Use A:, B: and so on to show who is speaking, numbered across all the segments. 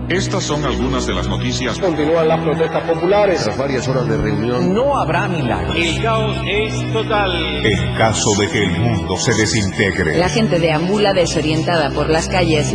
A: Estas son algunas de las noticias.
B: Continúan las protestas populares.
C: Tras varias horas de reunión,
D: no habrá milagros.
E: El caos es total.
F: En caso de que el mundo se desintegre.
G: La gente deambula desorientada por las calles.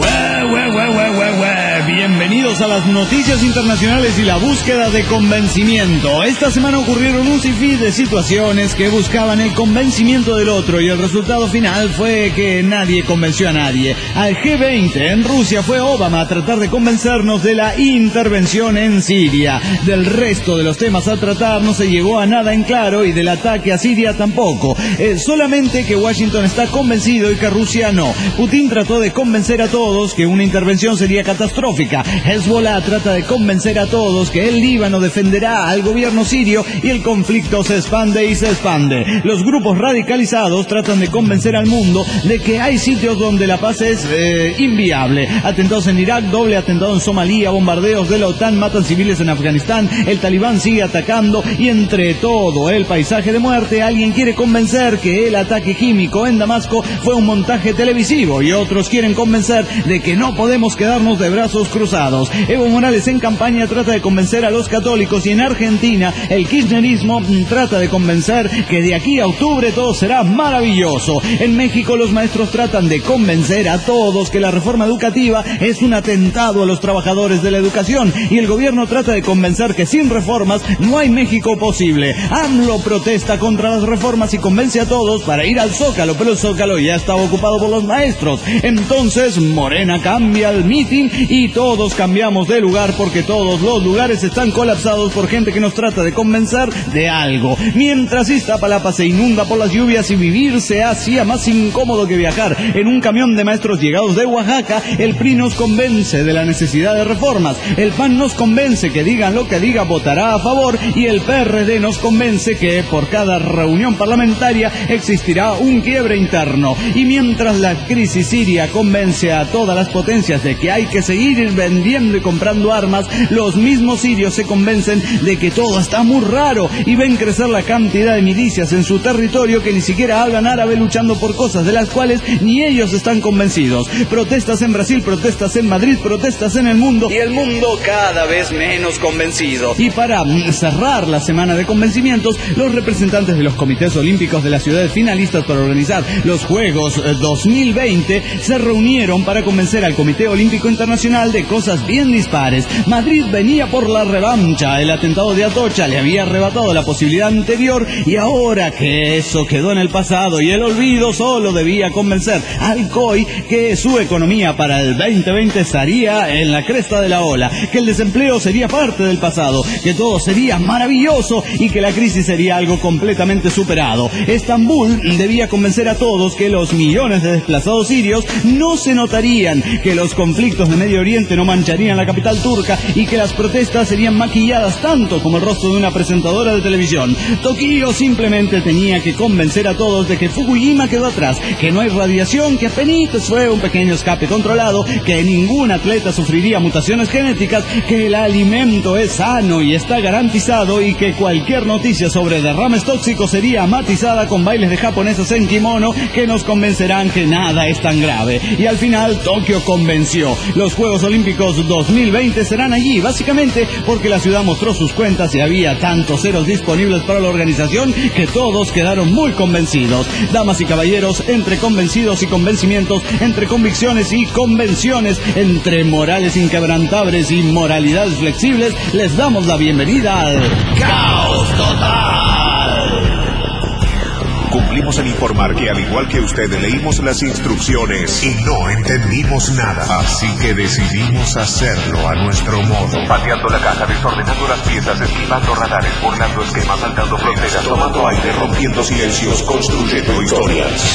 H: Bienvenidos a las noticias internacionales y la búsqueda de convencimiento. Esta semana ocurrieron un sinfín de situaciones que buscaban el convencimiento del otro y el resultado final fue que nadie convenció a nadie. Al G20 en Rusia fue Obama a tratar de convencernos de la intervención en Siria. Del resto de los temas a tratar no se llegó a nada en claro y del ataque a Siria tampoco. Solamente que Washington está convencido y que Rusia no. Putin trató de convencer a todos que una intervención sería catastrófica. Hezbollah trata de convencer a todos que el Líbano defenderá al gobierno sirio y el conflicto se expande y se expande. Los grupos radicalizados tratan de convencer al mundo de que hay sitios donde la paz es inviable. Atentados en Irak, doble atentado en Somalia, bombardeos de la OTAN matan civiles en Afganistán, el Talibán sigue atacando y entre todo el paisaje de muerte alguien quiere convencer que el ataque químico en Damasco fue un montaje televisivo y otros quieren convencer de que no podemos quedarnos de brazos cruzados. Evo Morales en campaña trata de convencer a los católicos y en Argentina el kirchnerismo trata de convencer que de aquí a octubre todo será maravilloso. En México los maestros tratan de convencer a todos que la reforma educativa es un atentado a los trabajadores de la educación y el gobierno trata de convencer que sin reformas no hay México posible. AMLO protesta contra las reformas y convence a todos para ir al Zócalo, pero el Zócalo ya estaba ocupado por los maestros. Entonces Morena cambia el mitin y todos cambiamos de lugar porque todos los lugares están colapsados por gente que nos trata de convencer de algo. Mientras Iztapalapa se inunda por las lluvias y vivir se hacía más incómodo que viajar en un camión de maestros llegados de Oaxaca, el PRI nos convence de la necesidad de reformas, el PAN nos convence que digan lo que diga votará a favor y el PRD nos convence que por cada reunión parlamentaria existirá un quiebre interno. Y mientras la crisis siria convence a todas las potencias de que hay que seguir vendiendo y comprando armas, los mismos sirios se convencen de que todo está muy raro y ven crecer la cantidad de milicias en su territorio que ni siquiera hablan árabe luchando por cosas de las cuales ni ellos están convencidos. Protestas en Brasil, protestas en Madrid, protestas en el mundo y el mundo cada vez menos convencido. Y para cerrar la semana de convencimientos, los representantes de los comités olímpicos de las ciudades finalistas para organizar los Juegos 2020 se reunieron para convencer al Comité Olímpico Internacional de cosas bien dispares. Madrid venía por la revancha, el atentado de Atocha le había arrebatado la posibilidad anterior y ahora que eso quedó en el pasado y el olvido, solo debía convencer al COI que su economía para el 2020 estaría en la cresta de la ola, que el desempleo sería parte del pasado, que todo sería maravilloso y que la crisis sería algo completamente superado. Estambul debía convencer a todos que los millones de desplazados sirios no se notarían, que los conflictos de Medio Oriente no mancharían la capital turca y que las protestas serían maquilladas tanto como el rostro de una presentadora de televisión. Tokio simplemente tenía que convencer a todos de que Fukushima quedó atrás, que no hay radiación, que apenas fue un pequeño escape controlado, que ningún atleta sufriría mutaciones genéticas, que el alimento es sano y está garantizado y que cualquier noticia sobre derrames tóxicos sería matizada con bailes de japonesas en kimono que nos convencerán que nada es tan grave. Y al final Tokio convenció. Los Juegos Olímpicos 2020 serán allí, básicamente porque la ciudad mostró sus cuentas y había tantos ceros disponibles para la organización que todos quedaron muy convencidos. Damas y caballeros, entre convencidos y convencimientos, entre convicciones y convenciones, entre morales inquebrantables y moralidades flexibles, les damos la bienvenida al Caos Total.
F: Cumplimos en informar que al igual que usted leímos las instrucciones y no entendimos nada, así que decidimos hacerlo a nuestro modo. Pateando la caja, desordenando las piezas, esquivando radares, burlando esquemas, saltando fronteras, tomando aire, rompiendo silencios, construyendo historias.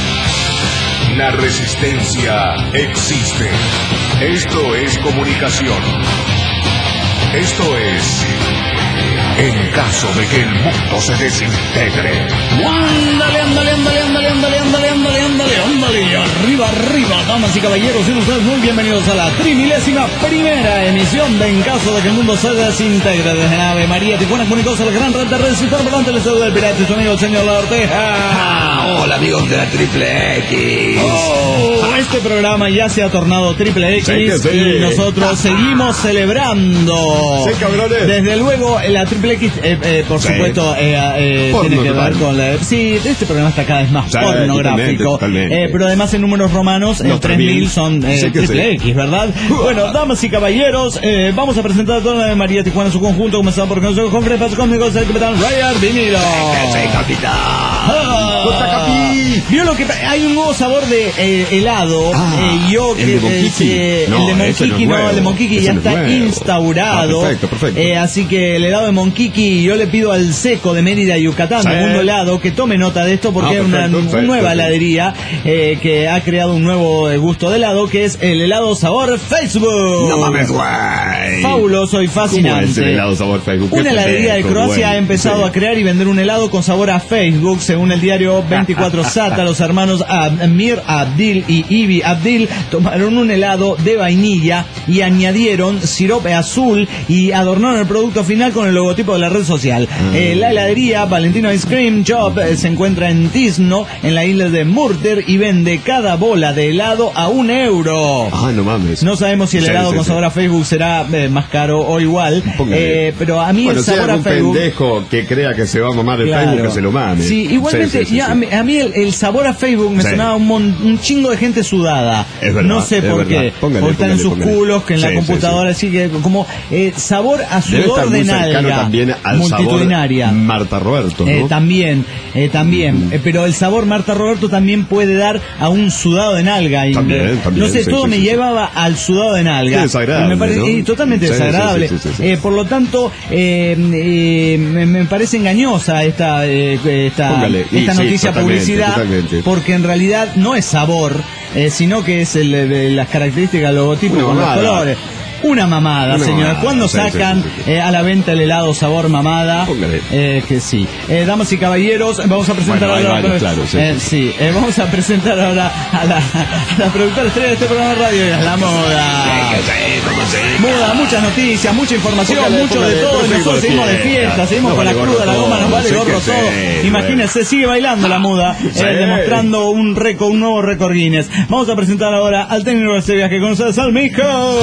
F: La resistencia existe. Esto es comunicación. Esto es En caso de que el mundo se desintegre.
H: Ándale, ándale, ándale, ándale, ándale, ándale, ándale, ándale, ándale. Arriba, arriba, damas y caballeros, y ustedes muy bienvenidos a la 31ª emisión de En caso de que el mundo se desintegre. Desde Ave María, Tijuana, comunicados a la gran red de redes hispanoparlantes, les saluda el pirata y su amigo el señor La Orteja.
C: Hola amigos de la Triple X.
H: Este programa ya se ha tornado Triple X,
C: sí.
H: Y nosotros seguimos celebrando.
C: Sí, cabrones.
H: Desde luego, la Triple X, por supuesto, tiene que ver con la... Sí, este programa está cada vez más pornográfico.
C: Totalmente.
H: Pero además en números romanos, el 3000 son Triple X, ¿verdad? Bueno, damas y caballeros, vamos a presentar a toda la María Tijuana en su conjunto, comenzando por nosotros con Frepas conmigo, el capitán Ryan Vinilo.
C: ¡Sí, capitán!
H: Vio lo que hay un nuevo sabor de helado. Yo
C: el de Monquiqui.
H: el de Monquiqui no, el de Monquiqui ya está instaurado.
C: Perfecto.
H: Así que el helado de Monquiqui, yo le pido al Seco de Mérida, Yucatán, de Mundo Helado, que tome nota de esto porque es una nueva heladería que ha creado un nuevo gusto de helado, que es el helado sabor Facebook.
C: No mames, güey.
H: Fabuloso y fascinante.
C: ¿Cómo es el helado sabor Facebook?
H: Una heladería de Croacia ha empezado a crear y vender un helado con sabor a Facebook, según el diario 24 Sata. Los hermanos Amir Abdil y Ibi Abdil tomaron un helado de vainilla y añadieron sirope azul y adornaron el producto final con el logotipo de la red social. La heladería Valentino Ice Cream Shop se encuentra en Tisno, en la isla de Murter, y vende cada bola de helado a €1.
C: No mames.
H: No sabemos si el helado con sabor a Facebook será más caro o igual, pero a mí el sabor a Facebook...
C: pendejo que crea que se va a mamar el Facebook, que se lo mame.
H: Sí, igualmente, a mí el sabor a Facebook me sonaba un chingo de gente sudada.
C: Es verdad,
H: no sé por qué. Porque están en sus culos, que en la computadora, así que como sabor a sudor de nalga.
C: También al
H: multitudinaria.
C: Sabor Marta Roberto, ¿no?
H: También. Pero el sabor Marta Roberto también puede dar a un sudado de nalga.
C: También,
H: no sé, todo me llevaba al sudado de nalga.
C: Qué desagradable,
H: me parece,
C: ¿no?
H: totalmente desagradable.
C: Sí.
H: Por lo tanto, me parece engañosa esta noticia publicidad.
C: Totalmente.
H: Porque en realidad no es sabor, sino que es las características del logotipo con los colores. Una mamada, señores. ¿Cuándo sacan a la venta el helado sabor mamada? Que sí. Damas y caballeros, vamos a presentar ahora... vamos a presentar ahora a la productora estrella de este programa de radio, es la Moda. Moda, muchas noticias, mucha información, mucho de todo. Nosotros seguimos de fiesta, seguimos con la cruda, la goma, nos vale gorro todo. Imagínense, sigue bailando la Moda, demostrando un nuevo récord Guinness. Vamos a presentar ahora al técnico de este viaje con ustedes, al Mico.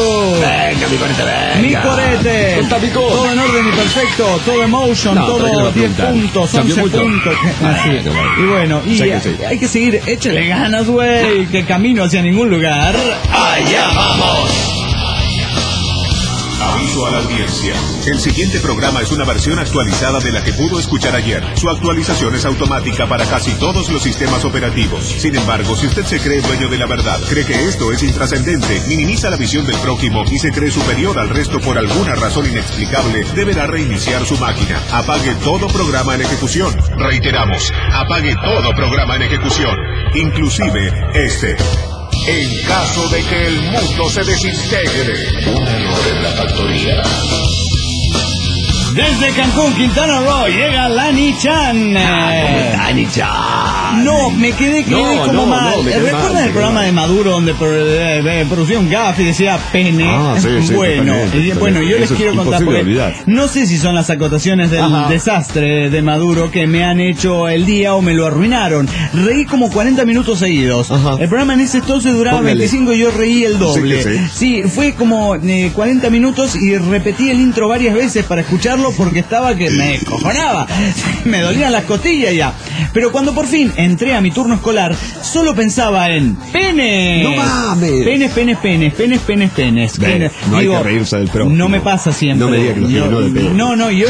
H: Mi corete. Todo en orden y perfecto, todo emotion, todo 10 puntos, 11 puntos. Y bueno, hay que seguir, échale ganas, güey, que camino hacia ningún lugar.
C: ¡Allá vamos!
F: Aviso a la audiencia. El siguiente programa es una versión actualizada de la que pudo escuchar ayer. Su actualización es automática para casi todos los sistemas operativos. Sin embargo, si usted se cree dueño de la verdad, cree que esto es intrascendente, minimiza la visión del prójimo y se cree superior al resto por alguna razón inexplicable, deberá reiniciar su máquina. Apague todo programa en ejecución. Reiteramos, apague todo programa en ejecución, inclusive este. En caso de que el mundo se desintegre. Un error en la factoría.
H: Desde Cancún, Quintana Roo, llega Lani Chan.
C: Lani Chan.
H: No, me quedé como mal. ¿Recuerdan el programa de Maduro donde producía un gaf y decía pene? Bueno, yo les quiero contar porque no sé si son las acotaciones del desastre de Maduro que me han hecho el día o me lo arruinaron. Reí como 40 minutos seguidos. El programa en ese entonces duraba 25 y yo reí el doble. Sí, fue como 40 minutos y repetí el intro varias veces para escucharlo porque estaba que me cojonaba, me dolían las costillas ya. Pero cuando por fin entré a mi turno escolar, solo pensaba en pene.
C: No mames.
H: Penes.
C: No hay que reírse del prójimo.
H: No me pasa siempre.
C: No me digas que los de pene.
H: No, yo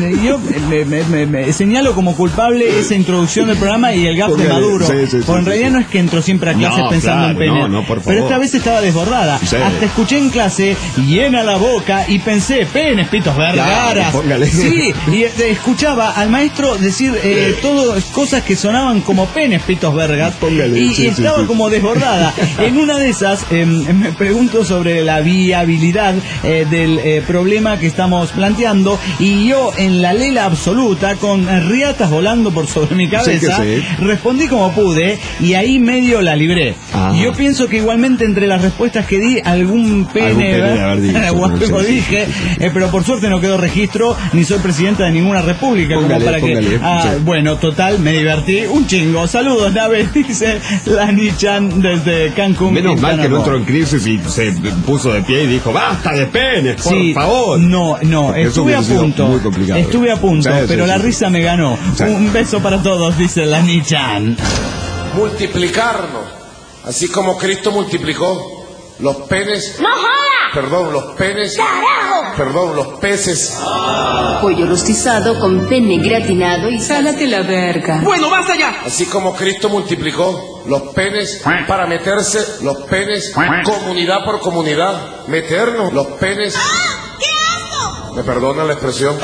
H: me señalo como culpable esa introducción del programa y el gap de Maduro. Porque en realidad no es que entro siempre a clases pensando en pene.
C: No, por favor.
H: Pero esta vez estaba desbordada. Hasta escuché en clase llena la boca y pensé, penes, pitos, vergaras.
C: Póngale.
H: Sí, y escuchaba al maestro decir todas cosas que sonaban como penes, pitos vergas.
C: Póngale,
H: Y estaba como desbordada. En una de esas me pregunto sobre la viabilidad del problema que estamos planteando, y yo en la lela absoluta, con riatas volando por sobre mi cabeza, respondí como pude y ahí medio la libré. Y yo pienso que igualmente entre las respuestas que di, algún pene dije, pero por suerte no quedó registro, ni soy presidenta de ninguna república. Bueno, total, me divertí un chingo. Saludos, Nave, dice la Nichan desde Cancún.
C: Menos mal que no entró en crisis y se puso de pie y dijo, basta de penes, por favor.
H: No, estuve a punto, pero la risa me ganó. Un beso para todos, dice la Nichan.
B: Multiplicarnos, así como Cristo multiplicó los penes. ¡No jodas! Perdón, los penes. ¡Carajo! Perdón, los peces.
G: Pollo rostizado con pene gratinado y sálate la verga.
B: Bueno, basta ya. Así como Cristo multiplicó los penes para meterse los penes comunidad por comunidad, meternos los penes.
D: ¡Qué asco!
B: ¿Me perdona la expresión?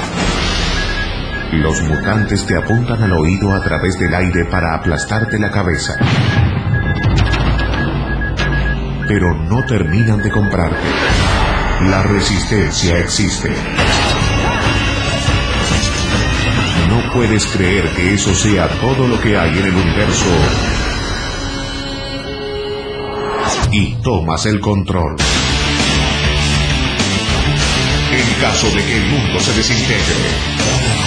F: Los mutantes te apuntan al oído a través del aire para aplastarte la cabeza. Pero no terminan de comprarte. La resistencia existe. No puedes creer que eso sea todo lo que hay en el universo. Y tomas el control. En caso de que el mundo se desintegre.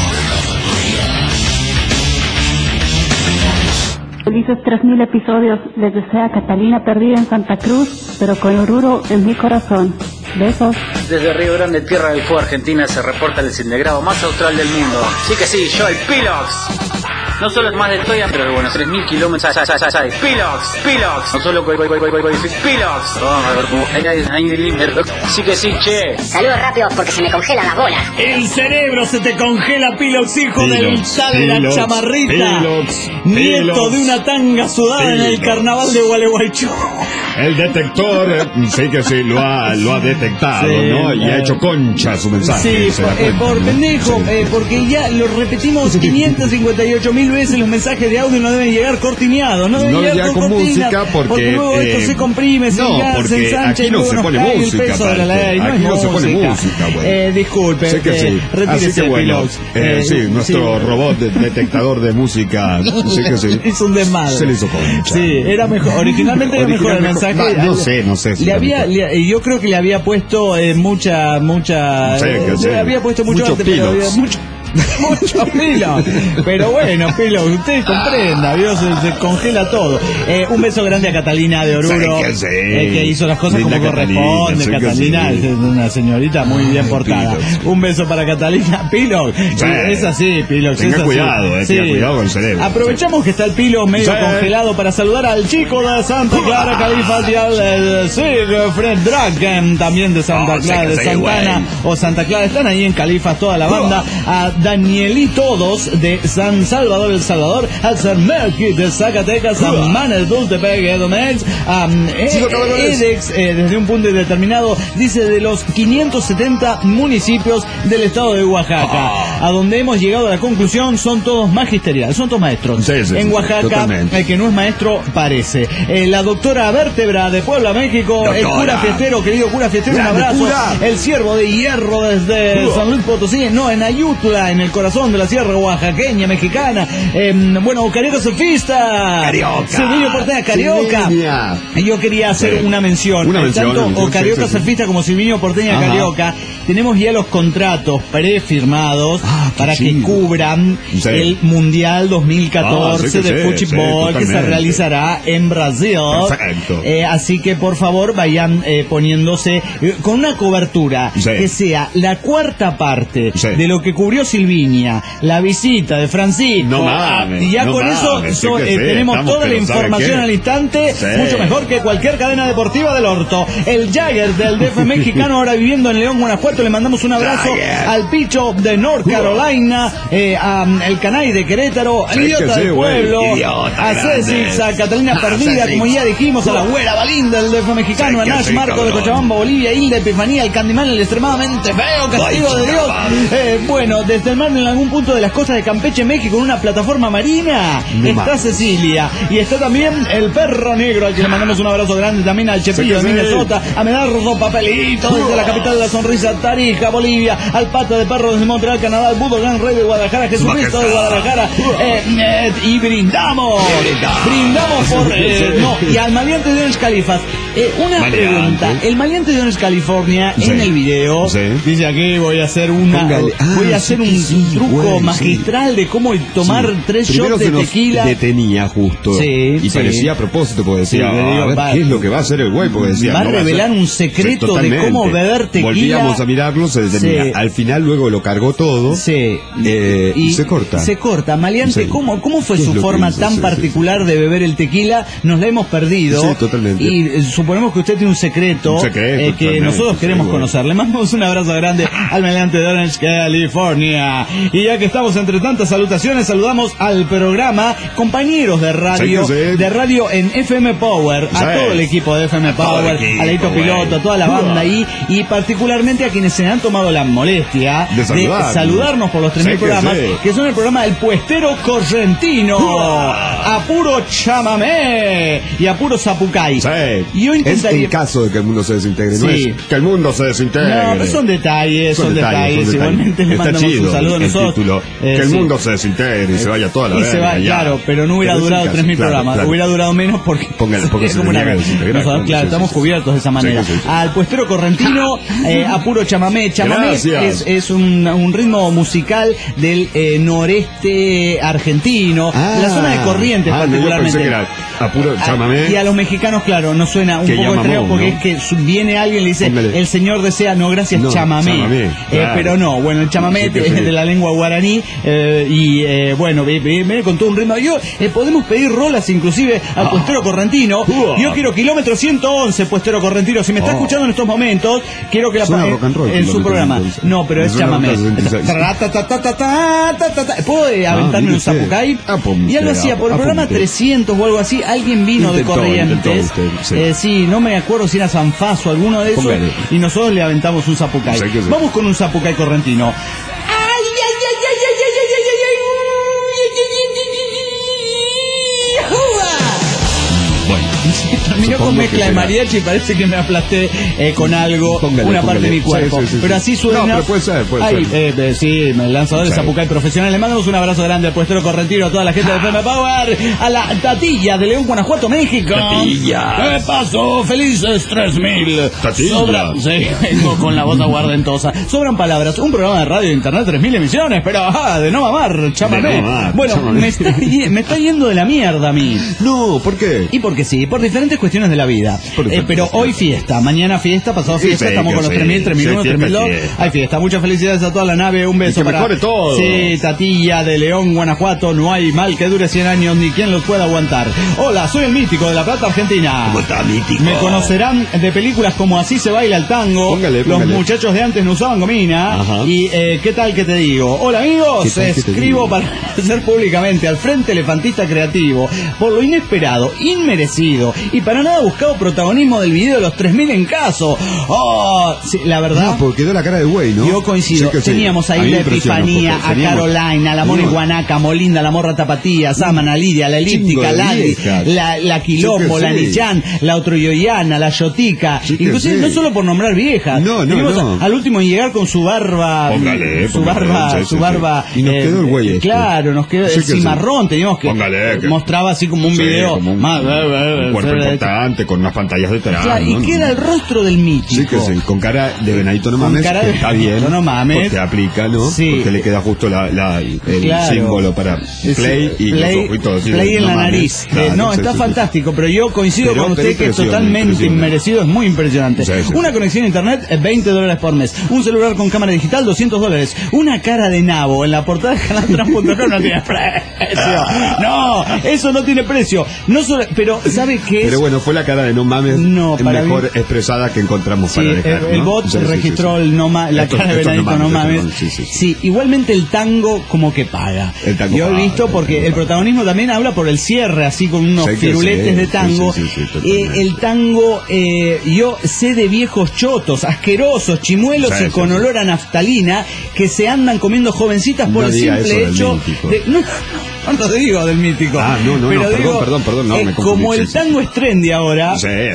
I: Felices 3000 episodios les desea Catalina perdida en Santa Cruz, pero con Oruro en mi corazón. Besos.
E: Desde Río Grande, Tierra del Fuego, Argentina, se reporta el desintegrado más austral del mundo. Sí que sí, yo, el Pilox. No solo es más de Toya, pero bueno, 3000 kilómetros. Pilox. No solo Pilox. Sí que sí, che.
D: Saludos rápidos porque se me congelan las bolas.
H: El cerebro se te congela, Pilox, hijo del tal de la chamarrita. Nieto de una tanga sudada en el carnaval de Gualeguaychú.
C: El detector, sí que sí, lo ha detectado, ¿no? Y ha hecho concha su mensaje.
H: Sí, por pendejo, porque ya lo repetimos 558.000 veces, los mensajes de audio no deben llegar cortineados, no deben llegar con música, porque luego esto se comprime, se ensancha y luego nos cae el peso de la ley.
C: Aquí no se pone música, güey.
H: Disculpe, retírese el Pilox.
C: Sí, nuestro robot detectador de música, sí que sí.
H: Hizo un desmadre.
C: Se le hizo concha.
H: Sí, era mejor, originalmente era mejor el mensaje.
C: No sé.
H: Yo creo que le había puesto mucha. Le había puesto mucho pilo. Pero bueno, Pilo, usted comprenda, Dios, se congela todo. Un beso grande a Catalina de Oruro, que hizo las cosas como corresponde. Catalina es una señorita muy bien portada. Un beso para Catalina. Pilo, es así, Pilo.
C: Tenga cuidado, tenga cuidado con el cerebro.
H: Aprovechamos que está el Pilo medio congelado para saludar al chico de Santa Clara, Califas, y al Fred Draken, también de Santa Clara, de Santana o Santa Clara. Están ahí en Califas toda la banda. A Danielitos de San Salvador, El Salvador, al Sarmerki de Zacatecas, a Manes Dultepec, Edomex, a Edex, desde un punto indeterminado, dice de los 570 municipios del estado de Oaxaca, a donde hemos llegado a la conclusión, son todos magisteriales, son todos maestros. En Oaxaca, el que no es maestro parece. La doctora Vértebra de Puebla, México, el cura fiestero, querido cura fiestero, un abrazo. El ciervo de hierro desde San Luis Potosí, en Ayutla, en el corazón de la sierra oaxaqueña, mexicana. Carioca surfista. Silvino Porteña, Carioca. Yo quería hacer una mención. Tanto Carioca surfista como Silvino Porteña, Carioca. Tenemos ya los contratos prefirmados para que cubran el Mundial 2014 de fútbol que se realizará en Brasil.
C: Perfecto.
H: Así que por favor vayan poniéndose con una cobertura que sea la cuarta parte de lo que cubrió Silvino Silvinia, la visita de Francisco.
C: No mames,
H: y ya
C: no
H: con
C: mames,
H: eso
C: sí que sí,
H: tenemos
C: estamos
H: toda
C: que
H: la
C: no sabe
H: información
C: qué.
H: al instante,
C: Sí.
H: mucho mejor que cualquier cadena deportiva del orto. El Jagger del DF mexicano, ahora viviendo en León, Guanajuato. Le mandamos un abrazo al Picho de North Carolina, el Canay de Querétaro, al idiota del pueblo, a César, a Catalina Perdida, como ya dijimos, a la güera Balinda del DF mexicano, a Nash Marco de Cochabamba, Bolivia, Hilda Epifanía, el Candyman, el extremadamente feo castigo de Dios. Bueno, desde el mar en algún punto de las costas de Campeche, México, en una plataforma marina, está Cecilia. Y está también el perro negro, al que le mandamos un abrazo grande, también al Chepillo de Minnesota, a Medardo Papelito desde la capital de la sonrisa, Tarija, Bolivia, al Pata de Perro desde Montreal, Canadá, al Budo Gran Rey de Guadalajara, Jesucristo de Guadalajara, y brindamos por y al maleante de Orange Califas. Una pregunta, el maleante de Orange California en el video dice aquí voy a hacer un truco magistral de cómo tomar 3 shots de tequila.
C: Detenía justo y parecía a propósito, porque decía, ¿qué es lo que va a hacer el güey? Porque decía,
H: va a revelar un secreto de cómo beber tequila.
C: Volvíamos a mirarlo, se detenía. Al final luego lo cargó todo y se corta.
H: Se corta. Maleante, ¿cómo fue su forma tan particular de beber el tequila? Nos la hemos perdido.
C: Sí, totalmente.
H: Y suponemos que usted tiene un secreto que nosotros queremos conocer. Le mandamos un abrazo grande al maleante de Orange, California. Y ya que estamos entre tantas salutaciones, saludamos al programa, compañeros de radio en FM Power, a todo el equipo de FM Power, a Leito Piloto, a toda la banda ahí, y particularmente a quienes se han tomado la molestia de saludarnos por los 3.000 programas, que son el programa El Puestero Correntino, a puro chamamé y a puro zapucay. Y hoy intentaría...
C: Es en caso de que el mundo se desintegre, no es que el mundo se desintegre.
H: No, pero son detalles. Igualmente le mandamos un saludo a nosotros.
C: Que el mundo se desintegre y se vaya toda la vez.
H: Claro, pero no hubiera durado 3.000 programas. Hubiera durado menos porque
C: es como una vez.
H: Claro, estamos cubiertos de esa manera. Al Puestero Correntino, a puro chamamé. Chamamé es un ritmo musical del noreste argentino, la zona de Corrientes particularmente.
C: Yo pensé que era a puro chamamé.
H: Y a los mexicanos, claro, nos suena un poco extraño porque es que viene alguien y le dice, el señor desea, no gracias, chamamé. Pero no, bueno, el chamamé es de la lengua guaraní bueno, viene con todo un ritmo. Podemos pedir rolas inclusive al Puestero Correntino. Yo quiero kilómetro 111, Puestero Correntino. Si me está escuchando en estos momentos, quiero que en su programa. No, pero es chamamé. ¿Puedo aventarme un zapucay? Y algo así, por el programa 300 o algo así, alguien vino de Corrientes. Sí, no me acuerdo si era Sanfaz o alguno de esos. Y nosotros le aventamos un zapucay. Vamos con un zapucay correntino. Terminó con mezcla de mariachi y parece que me aplasté con algo, una parte de mi cuerpo. Pero así suena.
C: No, pero puede ser.
H: Sí, el lanzador de Zapucay profesional. Le mandamos un abrazo grande al Puestero Correntino, a toda la gente de FM Power, a la Tatilla de León, Guanajuato, México.
C: Tatilla.
H: ¿Qué pasó? Felices 3.000.
C: Tatilla.
H: Vengo con la voz aguardentosa. Sobran palabras. Un programa de radio de internet, 3.000 emisiones, pero de no mamar, chámame. Bueno, me está yendo de la mierda a mí.
C: No, ¿por qué?
H: Y porque sí, por diferentes cuestiones de la vida. Pero hoy fiesta, mañana fiesta, pasado fiesta, estamos con los 3.000, 3.001, 3.002. Hay fiesta. Muchas felicidades a toda la nave. Un beso para
C: todo.
H: Sí, Tatilla de León, Guanajuato. No hay mal que dure 100 años ni quien los pueda aguantar. Hola, soy el mítico de La Plata, Argentina.
C: ¿Cómo está, mítico?
H: Me conocerán de películas como Así se baila el tango.
C: Póngale.
H: Los muchachos de antes no usaban gomina.
C: Ajá.
H: Y ¿qué tal que te digo? Hola amigos, escribo para hacer públicamente al Frente Elefantista Creativo por lo inesperado, inmerecido y para nada buscado protagonismo del video de los 3.000 en caso. Sí, la verdad.
C: No, porque quedó la cara de güey, ¿no?
H: Yo coincido. Teníamos ahí la Epifanía, a Carolina, la Moni Guanaca, Molinda, la Morra Tapatía, Samana, Lidia, la Elíptica, Lali, la Quilombo, la Nichan, la Otroyoyana, la Yotica. Inclusive no solo por nombrar viejas.
C: No.
H: Al último en llegar con su barba. Su barba.
C: Y nos quedó el güey.
H: Claro, nos quedó el cimarrón. Teníamos que. Mostraba así como un video.
C: Como un cuerpo importante, con unas pantallas detrás.
H: Claro, y queda el rostro del mítico.
C: Sí, que sí, con cara de venadito no mames, que está bien.
H: No mames.
C: Porque aplica, ¿no?
H: Sí.
C: Porque le queda justo el símbolo para play y los ojitos.
H: Play en la nariz. Claro, no, está fantástico, pero yo coincido con usted que es totalmente inmerecido, es muy impresionante. Sí. Una conexión a internet, $20 por mes. Un celular con cámara digital, $200. Una cara de nabo en la portada de canaltrans.com no tiene precio. No, eso no tiene precio. No solo, pero ¿sabe qué es?
C: Pero bueno, fue la cara de no mames mejor expresada que encontramos para dejar,
H: el bot registró la cara de venadito no mames. Sí, igualmente el tango como que paga. Yo he visto porque el protagonismo también habla por el cierre, así con unos firuletes de tango. El tango, yo sé de viejos chotos, asquerosos, chimuelos y con olor a naftalina que se andan comiendo jovencitas por el simple hecho de... No te digo del mítico. Perdón, no, me confundí. Como el tango es trendy ahora,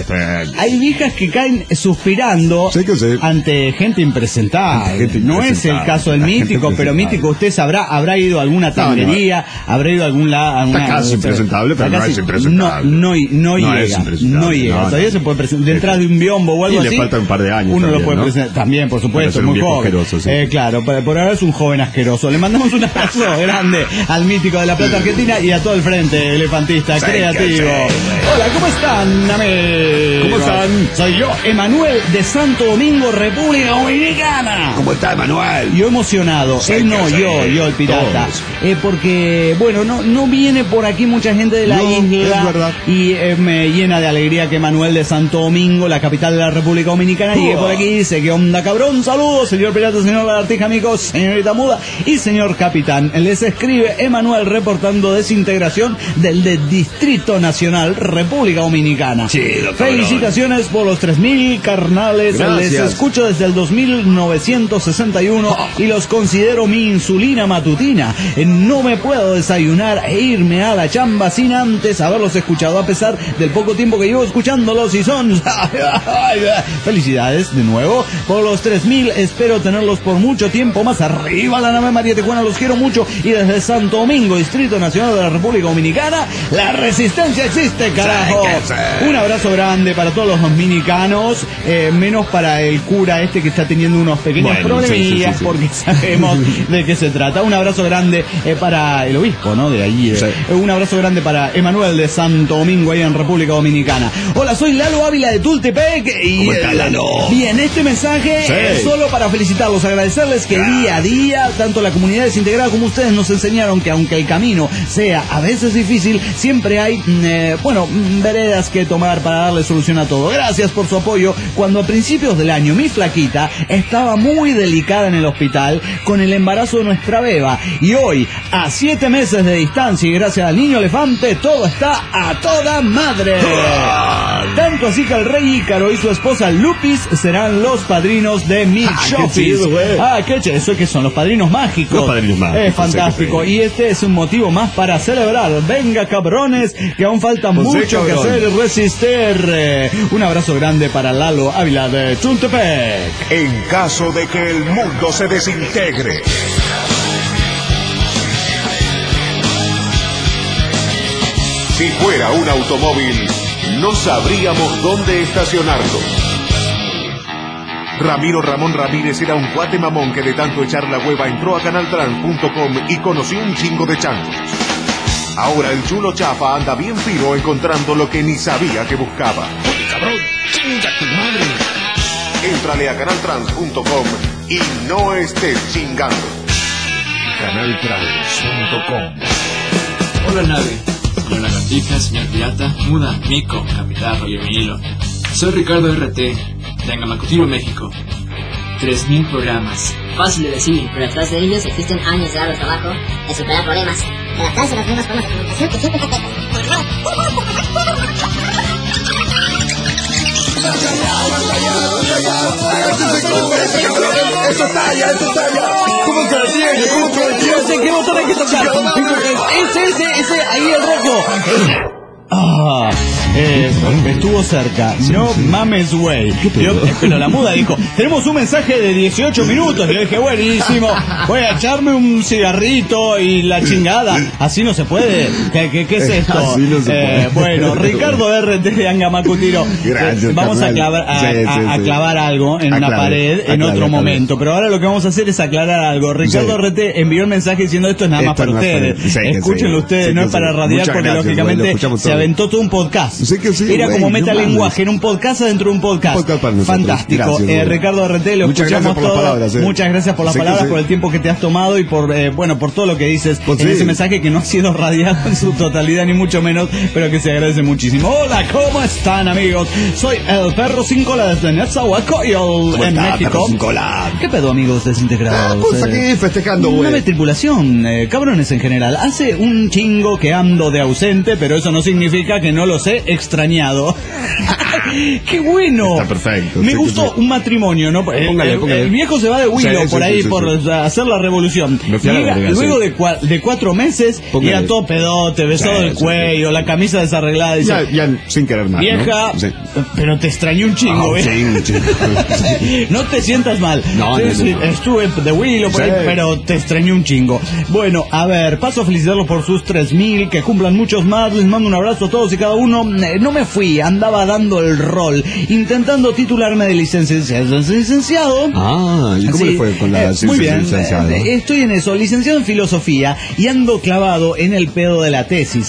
H: hay viejas que caen suspirando ante gente impresentable. No es el caso del mítico, pero mítico usted sabrá, habrá ido a alguna tanguería, habrá ido a algún lado.
C: Está casi impresentable, pero no es impresentable.
H: No llega. Todavía se puede presentar detrás de un biombo o algo así.
C: Y le falta un par de años.
H: Uno lo puede presentar también, por supuesto, muy joven. Claro, por ahora es un joven asqueroso. Le mandamos un abrazo grande al mítico de la Plata Argentina y a todo el frente elefantista creativo. Hola, ¿cómo están, amigos?
C: ¿Cómo están?
H: Soy yo, Emanuel de Santo Domingo, República Dominicana.
C: ¿Cómo está, Emanuel?
H: Yo emocionado. Él no, yo el pirata. Porque, bueno, no viene por aquí mucha gente de la isla.
C: Es verdad.
H: Y me llena de alegría que Emanuel de Santo Domingo, la capital de la República Dominicana, llegue por aquí y dice, ¿qué onda, cabrón? Saludos, señor pirata, señor lagartija, amigos, señorita muda y señor capitán. Les escribe Emanuel reportando desintegración del Distrito Nacional República Dominicana. Felicitaciones por los 3.000 carnales.
C: Gracias.
H: Les escucho desde el 2961 y los considero mi insulina matutina. No me puedo desayunar e irme a la chamba sin antes haberlos escuchado, a pesar del poco tiempo que llevo escuchándolos, y son felicidades de nuevo por los 3.000. Espero tenerlos por mucho tiempo más. Arriba la nave María Tijuana, los quiero mucho. Y desde Santo Domingo, Distrito Nacional de la República Dominicana, la resistencia existe, carajo. Un abrazo grande para todos los dominicanos, menos para el cura que está teniendo unos pequeños problemillas, porque sabemos de qué se trata. Un abrazo grande para el obispo, ¿no? De allí. Un abrazo grande para Emanuel de Santo Domingo, ahí en República Dominicana. Hola, soy Lalo Ávila de Tultepec.
C: ¿Cómo está, Lalo?
H: Bien, este mensaje es solo para felicitarlos, agradecerles que día a día, tanto la comunidad desintegrada como ustedes nos enseñaron que aunque el camino sea a veces difícil, siempre hay, veredas que tomar para darle solución a todo. Gracias por su apoyo. Cuando a principios del año mi flaquita estaba muy delicada en el hospital con el embarazo de nuestra beba, y hoy, a 7 meses de distancia y gracias al niño elefante, todo está a toda madre. Tanto así que el rey Ícaro y su esposa Lupis serán los padrinos de mi Shopis. Eso que son los padrinos mágicos.
C: Los padrinos mágicos.
H: Es fantástico. Y este es un motivo más para celebrar. Venga, cabrones, que aún falta mucho que hacer y resistir. Un abrazo grande para Lalo Ávila de Tultepec.
F: En caso de que el mundo se desintegre, si fuera un automóvil, no sabríamos dónde estacionarlo. Ramiro Ramón Ramírez era un cuate mamón que de tanto echar la hueva entró a canaltrans.com y conoció un chingo de changos. Ahora el chulo chafa anda bien fino encontrando lo que ni sabía que buscaba.
C: ¡Oye, cabrón! ¡Chinga tu madre!
F: Éntrale a canaltrans.com y no estés chingando.
C: Canaltrans.com.
J: Hola, nave. Señor lagartija, señor pirata, muda, mico, capitán, rollo vinilo. Soy Ricardo RT, de Angamacutiro, México. 3.000 programas.
D: Fácil de decir, pero detrás de ellos existen años de arduo trabajo, de superar problemas, de adaptarse a las nuevas formas de comunicación que siempre te
B: ¡Eso talla! ¿Cómo se detiene?
H: No sé qué botón hay que tocar. Ese, ahí el rojo. Estuvo cerca. No mames, güey. Pero la muda dijo, tenemos un mensaje de 18 minutos. Y yo dije, buenísimo, voy a echarme un cigarrito y la chingada. Así no se puede. ¿Qué es esto?
C: Así no se puede.
H: Bueno, Ricardo RT de Angamacutiro.
C: Gracias,
H: vamos a
C: carnal.
H: clavar, a clavar algo en una pared en otro momento. Pero ahora lo que vamos a hacer es aclarar algo. Ricardo RT envió un mensaje diciendo esto es nada más para ustedes. Escúchenlo ustedes, no es para radiar porque lógicamente se aventó todo un podcast. Era como metalenguaje, en un podcast adentro de un podcast. Fantástico. Ricardo RT, lo escuchamos todo. Muchas gracias por las palabras, por el tiempo que te has tomado y por por todo lo que dices en ese mensaje que no ha sido radiado en su totalidad ni mucho menos, pero que se agradece muchísimo. Hola, ¿cómo están, amigos? Soy el perro sin cola desde Nezahualcóyotl en México. ¿Qué pedo, amigos desintegrados?
C: Pues aquí festejando, güey.
H: Una tripulación, cabrones en general. Hace un chingo que ando de ausente, pero eso no significa que no los he extrañado. ¡Qué bueno!
C: Está perfecto.
H: Me gustó un matrimonio, ¿no?
C: Póngale.
H: El viejo se va de Willow por ahí, por hacer la revolución. Llega, luego de 4 meses, era todo pedote, besado del cuello, la camisa desarreglada. Dice,
C: ya sin querer más,
H: vieja,
C: ¿no?
H: pero te extrañé un chingo, No te sientas mal. Estuve de Willow por ahí, pero te extrañé un chingo. Bueno, a ver, paso a felicitarlos por sus 3000, que cumplan muchos más. Les mando un abrazo a todos y cada uno. No me fui, andaba dando el rol, intentando titularme de licenciado.
C: ¿Y cómo le fue con la
H: muy bien,
C: licenciado?
H: Estoy en eso, licenciado en filosofía y ando clavado en el pedo de la tesis.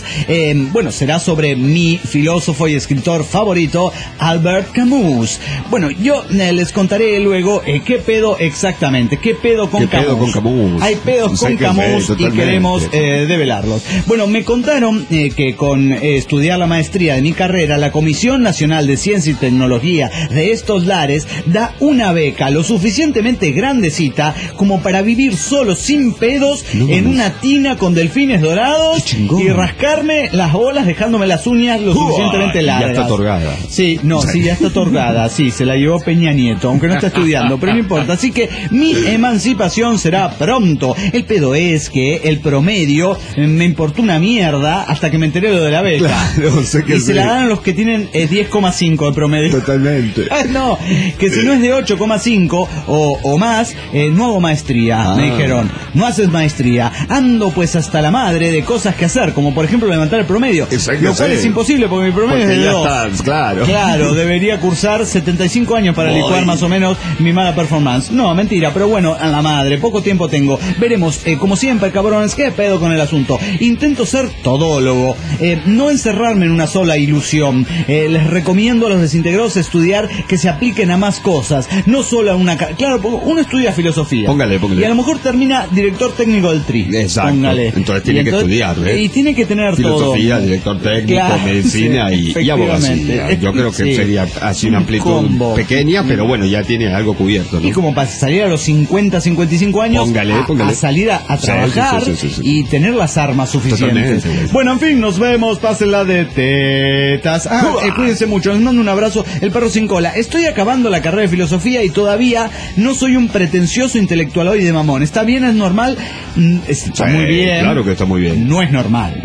H: Será sobre mi filósofo y escritor favorito, Albert Camus. Bueno, yo les contaré luego qué pedo exactamente, qué pedo con Camus. Hay pedos con Camus y queremos develarlos. Bueno, me contaron que con estudiar la maestría de mi carrera, la Comisión Nacional de Ciencia y Tecnología de estos lares da una beca lo suficientemente grandecita como para vivir solo sin pedos en una tina con delfines dorados y rascarme las bolas dejándome las uñas lo suficientemente largas.
C: Ya está otorgada.
H: Sí, ya está otorgada. Sí, se la llevó Peña Nieto, aunque no está estudiando, pero no importa. Así que mi emancipación será pronto. El pedo es que el promedio me importó una mierda hasta que me enteré lo de la beca.
C: Claro, sé que
H: se la dan a los que tienen 10,5 de promedio.
C: Totalmente.
H: No, que si no es de 8,5 o más, no hago maestría. Me dijeron, no haces maestría. Ando pues hasta la madre de cosas que hacer, como por ejemplo levantar el promedio. Lo cual es imposible porque mi promedio es de 2. Claro, debería cursar 75 años para licuar más o menos mi mala performance. No, mentira, pero bueno, a la madre, poco tiempo tengo. Veremos, como siempre, cabrones, ¿qué pedo con el asunto? Intento ser todólogo, no encerrarme en una sola ilusión. Les recomiendo a los desintegrados estudiar que se apliquen a más cosas, no solo a una... Claro, uno estudia filosofía.
C: Póngale.
H: Y a lo mejor termina director técnico del TRI.
C: Exacto.
H: Póngale.
C: Entonces tiene que estudiar,
H: Y tiene que tener
C: filosofía, director técnico, medicina y abogacía. Yo creo que sería así una amplitud pequeña, pero bueno, ya tiene algo cubierto, ¿no?
H: Y como para salir a los 50, 55 años,
C: póngale.
H: A salir a trabajar y tener las armas suficientes.
C: Totalmente.
H: Bueno, en fin, nos vemos, pásenla de tetas. Cuídense mucho, les mando un abrazo. El perro sin cola. Estoy acabando la carrera de filosofía y todavía no soy un pretencioso intelectualoide mamón. ¿Está bien? ¿Es normal? Está muy bien.
C: Claro que está muy bien.
H: No es normal.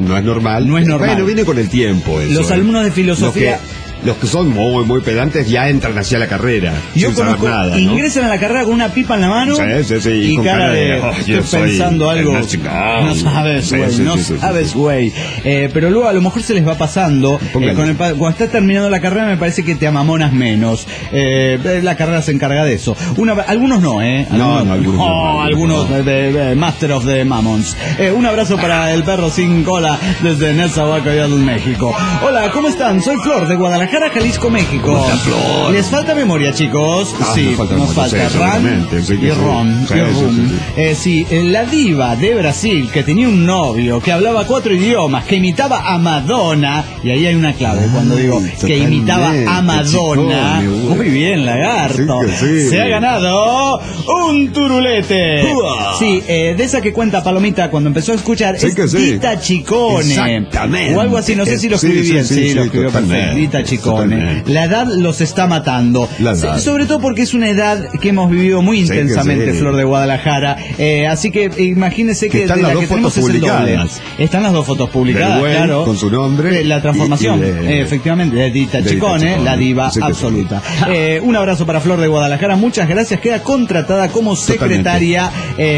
C: Bueno, viene con el tiempo eso.
H: Los alumnos de filosofía...
C: Los que son muy pedantes ya entran hacia la carrera.
H: Yo conozco, ingresan a la carrera con una pipa en la mano y con cara de estoy pensando algo. No sabes, güey. Pero luego a lo mejor se les va pasando. Cuando estás terminando la carrera me parece que te amamonas menos. La carrera se encarga de eso. Algunos no, algunos de Master of the Mammons. Un abrazo para el perro sin cola desde Nezahualcóyotl, México. Hola, ¿cómo están? Soy Flor de Guadalajara, Jalisco, México. ¿Les falta memoria, chicos? Sí, nos falta Ran y Ron. Sí, la diva de Brasil que tenía un novio que hablaba 4 idiomas, que imitaba a Madonna, y ahí hay una clave cuando digo que imitaba a Madonna. Muy bien, lagarto. Se ha ganado un turulete. Sí, de esa que cuenta Palomita cuando empezó a escuchar es Tita Chicone.
C: Exactamente.
H: O algo así, no sé si lo escribí bien. Sí, lo escribió perfecto. Tita Chicone. Chicone. La edad los está matando. Sobre todo porque es una edad que hemos vivido muy intensamente, Flor de Guadalajara. Así que imagínese que
C: están las dos fotos publicadas.
H: Están las dos fotos publicadas, claro.
C: Con su nombre.
H: La transformación, efectivamente, de Dita Chicone, la diva absoluta. Un abrazo para Flor de Guadalajara. Muchas gracias. Queda contratada como secretaria.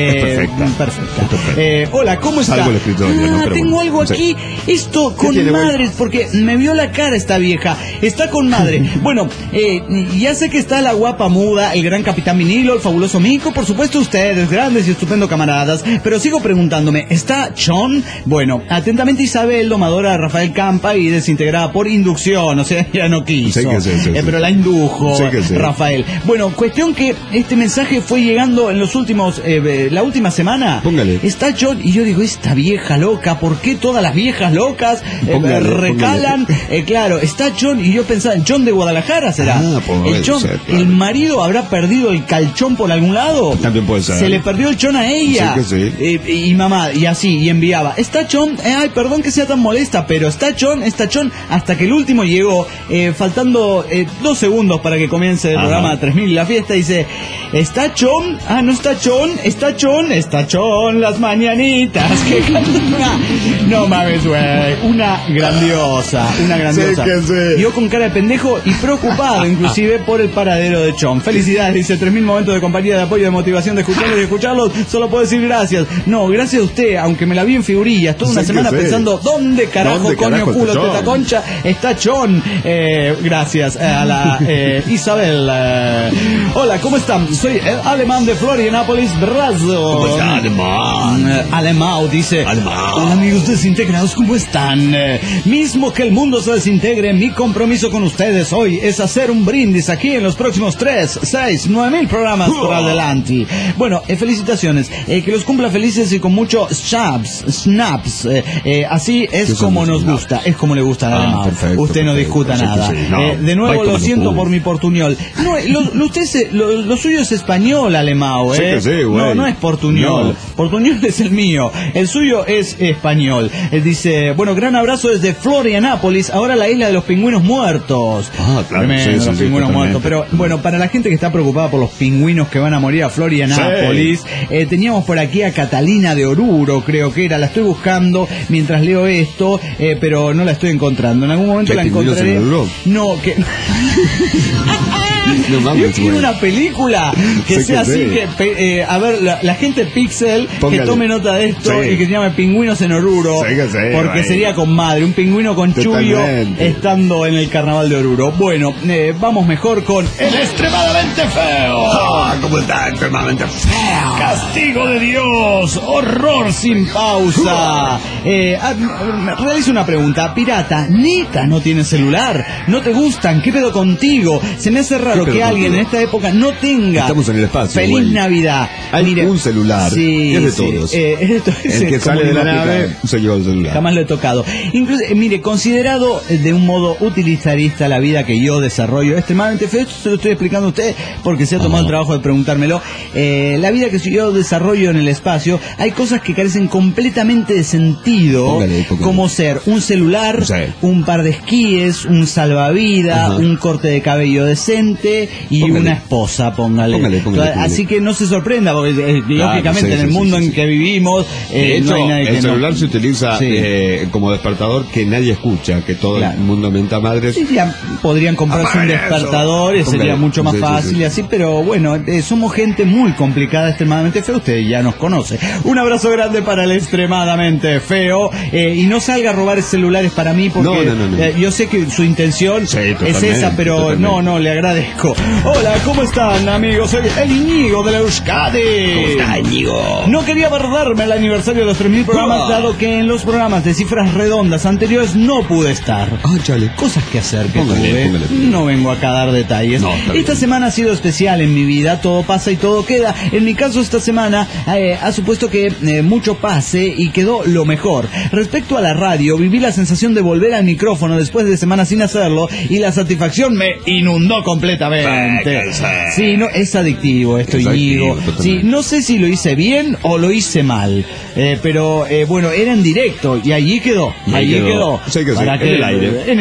H: Perfecta. Hola, ¿cómo está?
C: Salgo el escritorio,
H: tengo algo aquí. Esto con madres, porque me vio la cara esta vieja. Está con madre. Bueno, ya sé que está la guapa muda, el gran capitán Vinilo, el fabuloso Mico, por supuesto ustedes, grandes y estupendo camaradas, pero sigo preguntándome, ¿está Chon? Bueno, atentamente Isabel, domadora de Rafael Campa y desintegrada por inducción, o sea, ya no quiso, pero la indujo Rafael. Bueno, cuestión que este mensaje fue llegando en los últimos, la última semana.
C: Póngale.
H: Está Chon, y yo digo, esta vieja loca, ¿por qué todas las viejas locas recalan? Claro, está Chon, y yo pensaba, ¿Chon de Guadalajara será? El Chon, ¿el marido habrá perdido el calchón por algún lado?
C: También puede ser.
H: Se le perdió el Chon a ella. Y mamá, y así, y enviaba, está Chon, ay, perdón que sea tan molesta, pero está Chon, hasta que el último llegó, faltando 2 segundos para que comience el programa 3000 y la fiesta, dice, ¿está Chon? Ah, no está Chon, está Chon, las mañanitas. Que no mames, güey, una grandiosa. Yo con cara de pendejo y preocupado inclusive por el paradero de Chon. Felicidades, dice, 3000 momentos de compañía, de apoyo, de motivación, de escucharlos, solo puedo decir gracias. No, gracias a usted, aunque me la vi en figurillas toda una semana pensando, ¿dónde carajo, coño, culo, teta concha está Chon? Gracias a la Isabel. Hola, ¿cómo están? Soy el alemán de Florianópolis, Brasil.
C: ¿Cómo está, alemán?
H: Alemão dice, hola amigos desintegrados, ¿cómo están? Mismo que el mundo se desintegre, mi compromiso con ustedes hoy es hacer un brindis aquí en los próximos 3, 6, 9 mil programas por adelante. Bueno, felicitaciones, que los cumpla felices y con mucho snaps, así es como nos gusta, es como le gusta al alemán. Usted no discuta nada. De nuevo lo siento por mi portuñol. No, lo suyo es español, alemán, no es portuñol. Portuñol es el mío, el suyo es español. Él dice, bueno, gran abrazo desde Florianópolis, ahora la isla de los pingüinos muertos.
C: Claro,
H: los pingüinos muertos. Pero bueno, para la gente que está preocupada por los pingüinos que van a morir a Florianópolis, teníamos por aquí a Catalina de Oruro, creo que era, la estoy buscando mientras leo esto, pero no la estoy encontrando. En algún momento la encontraré. No, que yo quiero una película que sea así, que a ver, la gente Pixel, que tome nota de esto y que se llame Pingüinos en Oruro, porque sería con madre, un pingüino con Chuyo estando en el carnaval de Oruro. Bueno, vamos mejor con el extremadamente feo.
C: ¿Cómo está? Extremadamente feo.
H: Castigo de Dios, horror sin pausa. Realizo una pregunta, pirata, neta, ¿no tienes celular? ¿No te gustan? ¿Qué pedo contigo? Se me hace raro que alguien en esta época no tenga.
C: Estamos en el espacio.
H: Feliz Navidad.
C: Hay un celular.
H: Sí,
C: es de todos. El que sale de la nave se lleva el celular.
H: Jamás lo he tocado. Incluso, mire, considerado de un modo utilitarista la vida que yo desarrollo, extremadamente feo, esto se lo estoy explicando a usted porque se ha tomado el trabajo de preguntármelo. La vida que yo desarrollo en el espacio, hay cosas que carecen completamente de sentido, póngale. Como ser un celular, un par de esquíes, un salvavidas, un corte de cabello decente y una esposa, póngale. Así que no se sorprenda, porque lógicamente en el mundo en que vivimos,
C: de hecho,
H: no hay nadie que
C: el celular se utiliza como despertador que nadie escucha, que todo el mundo menta madres.
H: Sí, ya podrían comprarse un despertador y sería mucho más fácil y así, pero bueno, somos gente muy complicada, extremadamente feo, usted ya nos conoce. Un abrazo grande para el extremadamente feo, y no salga a robar celulares para mí, porque yo sé que su intención es esa, pero no, le agradezco. Hola, ¿cómo están, amigos? Soy el Íñigo de la Euskadi.
C: ¿Cómo está, Íñigo?
H: No quería perderme el aniversario de los 3000 programas, dado que en los programas de cifras redondas anteriores no pude estar. Cosas que hacer que tuve. No vengo acá a dar detalles. Esta semana ha sido especial en mi vida, todo pasa y todo queda. En mi caso, esta semana ha supuesto que mucho pase y quedó lo mejor. Respecto a la radio, viví la sensación de volver al micrófono después de semanas sin hacerlo y la satisfacción me inundó completamente. Sí, no, es adictivo esto, Íñigo. Sí, no sé si lo hice bien o lo hice mal, pero bueno, era en directo y allí quedó.
C: Sí,
H: para que, en el aire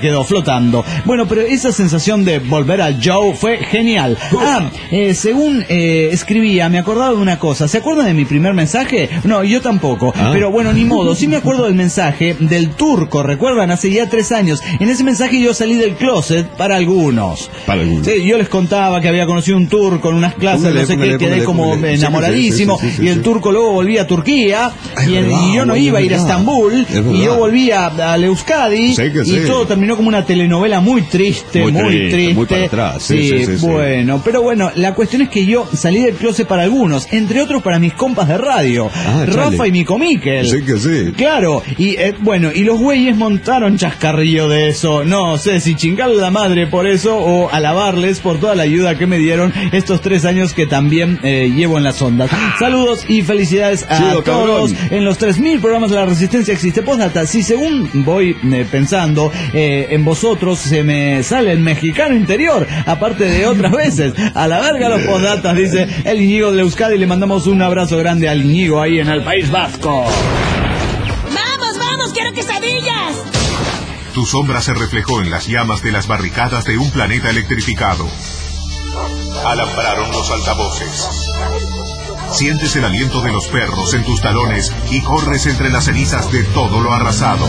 H: quedó flotando. Bueno, pero esa sensación de volver al Joe fue genial. Según escribía, me acordaba de una cosa. ¿Se acuerdan de mi primer mensaje? No, yo tampoco. Pero bueno, ni modo. Sí me acuerdo del mensaje del turco. ¿Recuerdan? Hace ya 3 años. En ese mensaje yo salí del closet para algunos. Sí, yo les contaba que había conocido un turco en unas clases, no sé qué, quedé como enamoradísimo. Y el turco luego volvía a Turquía. Y yo no iba a ir a Estambul. Y yo volvía a Euskadi. Y todo terminó como una telenovela muy triste, muy triste.
C: Muy para atrás.
H: Sí, bueno. Pero bueno, la cuestión es que yo salí del closet para algunos, entre otros para mis compas de radio, Rafa y Mico Miquel.
C: Sí que sí.
H: Claro, y bueno, y los güeyes montaron chascarrillo de eso. No sé si chingarle la madre por eso o alabarles por toda la ayuda que me dieron estos 3 años que también llevo en las ondas. Saludos y felicidades a todos. En los 3000 programas de La Resistencia existe postdata. Si según voy pensando en vosotros se me sale el mexicano interior, aparte de otras veces. A la verga los postdatas, dice el Iñigo de Euskadi. Le mandamos un abrazo grande al Iñigo ahí en el País Vasco.
K: ¡Vamos, quiero quesadillas!
F: Tu sombra se reflejó en las llamas de las barricadas de un planeta electrificado. Alambraron los altavoces. Sientes el aliento de los perros en tus talones y corres entre las cenizas de todo lo arrasado.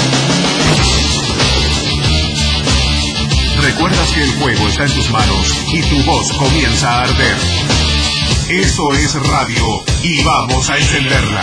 F: Recuerdas que el fuego está en tus manos y tu voz comienza a arder. Eso es radio y vamos a encenderla.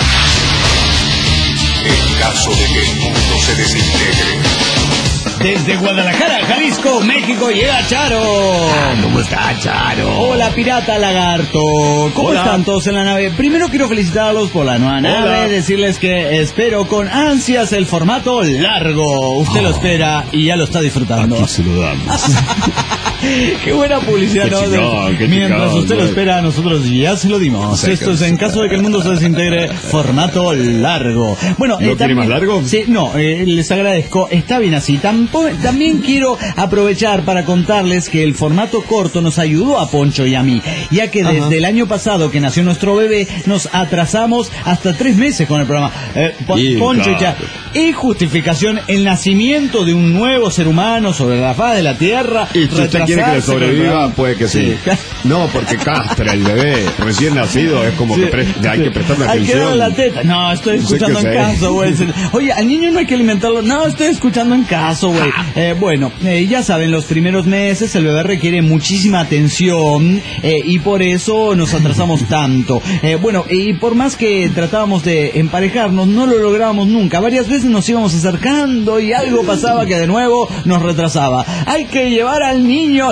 F: En caso de que el mundo se desintegre.
H: Desde Guadalajara, Jalisco, México, llega Charo.
C: ¿Cómo está, Charo?
H: Hola, pirata lagarto. ¿Cómo están todos en la nave? Primero quiero felicitarlos por la nueva nave, decirles que espero con ansias el formato largo. Usted lo espera y ya lo está disfrutando.
C: Aquí se lo damos.
H: Qué buena publicidad, ¿no? Mientras usted lo espera, nosotros ya se lo dimos. Esto es en caso de que el mundo se desintegre, formato largo. Bueno,
C: ¿no quiere más largo?
H: Sí, no, les agradezco. Está bien así. También quiero aprovechar para contarles que el formato corto nos ayudó a Poncho y a mí, ya que desde el año pasado que nació nuestro bebé, nos atrasamos hasta 3 meses con el programa. Poncho ya. Y justificación, el nacimiento de un nuevo ser humano sobre la faz de la tierra.
C: Y si usted quiere que le sobreviva, puede que sí. No, porque castra el bebé recién nacido, es como que hay que prestarle atención.
H: Hay que darle la teta. No, estoy escuchando en caso, güey. Oye, al niño no hay que alimentarlo. No, estoy escuchando en caso, güey. Bueno, ya saben, los primeros meses el bebé requiere muchísima atención y por eso nos atrasamos tanto. Bueno, y por más que tratábamos de emparejarnos, no lo lográbamos nunca. Varias veces nos íbamos acercando y algo pasaba que de nuevo nos retrasaba. Hay que llevar al niño.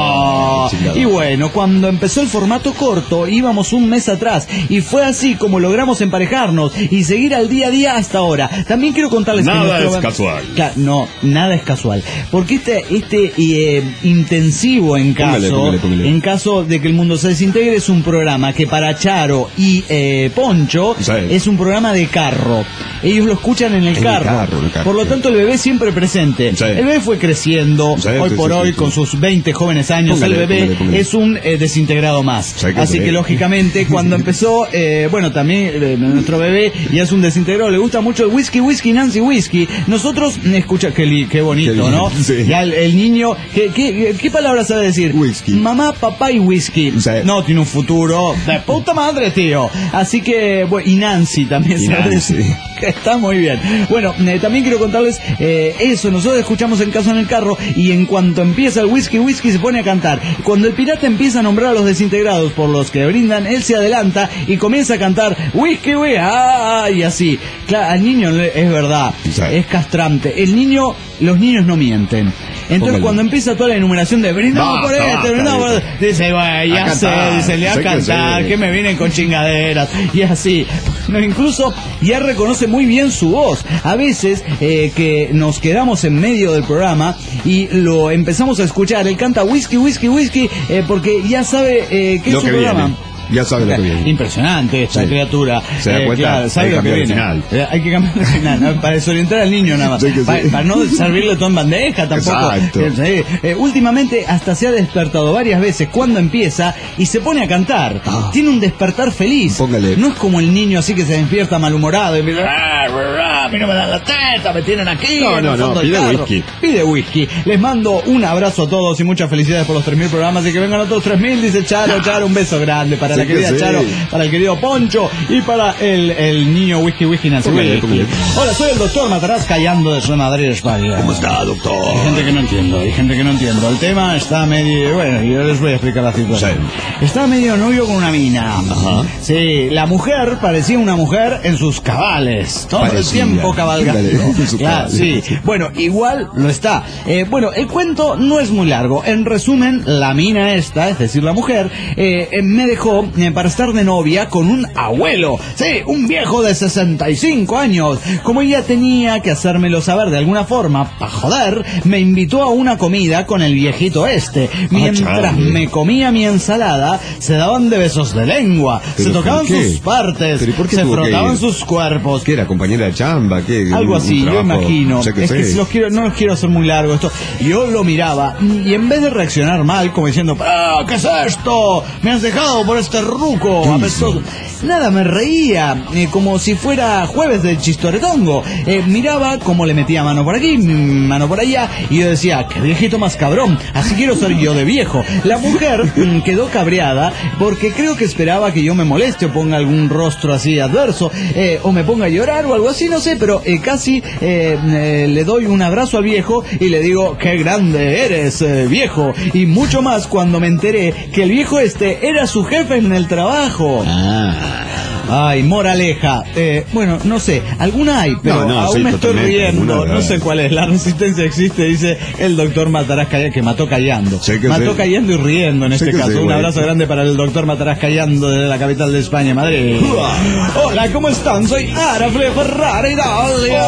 H: Y bueno, cuando empezó el formato corto, íbamos un mes atrás y fue así como logramos emparejarnos y seguir al día a día hasta ahora. También quiero contarles que
C: nada es casual.
H: No, nada es casual. Porque este intensivo en caso de que el mundo se desintegre es un programa que para Charo y Poncho es un programa de carro. Ellos lo escuchan en el carro. Por lo tanto el bebé siempre presente. El bebé fue creciendo. Hoy por hoy con sus 20 jóvenes años el bebé es un desintegrado más. Así que lógicamente cuando empezó, bueno, también nuestro bebé ya es un desintegrado. Le gusta mucho el whisky, Nancy Whisky. Nosotros escucha qué bonito, ¿no? Sí. Ya el niño, ¿qué palabra sabe decir?
C: Whisky.
H: Mamá, papá y whisky. Sí. No, tiene un futuro de puta madre, tío. Así que, bueno, y Nancy también sabe decir. Está muy bien. Bueno, también quiero contarles eso. Nosotros escuchamos en caso en el carro y en cuanto empieza el whisky se pone a cantar. Cuando el pirata empieza a nombrar a los desintegrados por los que brindan, él se adelanta y comienza a cantar whisky, y así. Claro, al niño es verdad, es castrante. Los niños no mienten. Entonces cuando empieza toda la enumeración de brindamos por dice, bueno, ya sé, dice, le voy a cantar, que me vienen con chingaderas, y así. No, incluso ya reconoce muy bien su voz. A veces que nos quedamos en medio del programa y lo empezamos a escuchar, él canta whisky, porque ya sabe que es su programa.
C: Viene. Ya sabe lo que viene.
H: Impresionante esta criatura.
C: Se da cuenta,
H: claro, sabe lo que viene. Hay que cambiar el final, ¿no? Para desorientar al niño nada más. Para no servirle todo en bandeja tampoco. Últimamente hasta se ha despertado varias veces cuando empieza y se pone a cantar. Tiene un despertar feliz.
C: Póngale.
H: No es como el niño así que se despierta malhumorado y empieza, mí no me dan la teta, me tienen aquí.
C: No,
H: Pide whisky. Les mando un abrazo a todos y muchas felicidades por los 3.000 programas y que vengan otros 3.000, dice Charo, un beso grande para la querida Charo, para el querido Poncho y para el niño Whisky Nancy. Hola, soy el doctor Mataraz Callando de Su Madrid, España.
C: ¿Cómo está, doctor?
H: Hay gente que no entiendo. El tema está medio... Bueno, yo les voy a explicar la situación. Sí. Está medio novio con una mina. Ajá. Sí, la mujer parecía una mujer en sus cabales. Todo el tiempo cabalgando. Claro, sí. Bueno, igual lo está. Bueno, el cuento no es muy largo. En resumen, la mina esta, es decir, la mujer, me dejó para estar de novia con un abuelo. Sí, un viejo de 65 años. Como ella tenía que hacérmelo saber de alguna forma, para joder, me invitó a una comida con el viejito este. Mientras me comía mi ensalada, se daban de besos de lengua, se tocaban sus partes, se frotaban sus cuerpos.
C: ¿Qué era, compañera de chamba? ¿Qué?
H: Algo así, yo imagino. Que no los quiero hacer muy largo esto. Yo lo miraba y en vez de reaccionar mal, como diciendo, ¿qué es esto? Me has dejado por este ruco apestoso. Nada, me reía, como si fuera jueves del chistoretongo. Miraba cómo le metía mano por aquí, mano por allá, y yo decía, qué viejito más cabrón, así quiero ser yo de viejo. La mujer quedó cabreada porque creo que esperaba que yo me moleste o ponga algún rostro así adverso, o me ponga a llorar o algo así, no sé, pero casi le doy un abrazo al viejo y le digo, qué grande eres, viejo, y mucho más cuando me enteré que el viejo este era su jefe en el trabajo. Ay, moraleja. Bueno, no sé, alguna hay, pero aún me estoy riendo. No sé cuál es. La resistencia existe, dice el doctor Mataraz Callando, que mató callando. Mató callando y riendo en este caso. Un abrazo grande para el doctor Mataraz Callando desde la capital de España, Madrid. Hola, ¿cómo están? Soy Arafle Ferrari Italia.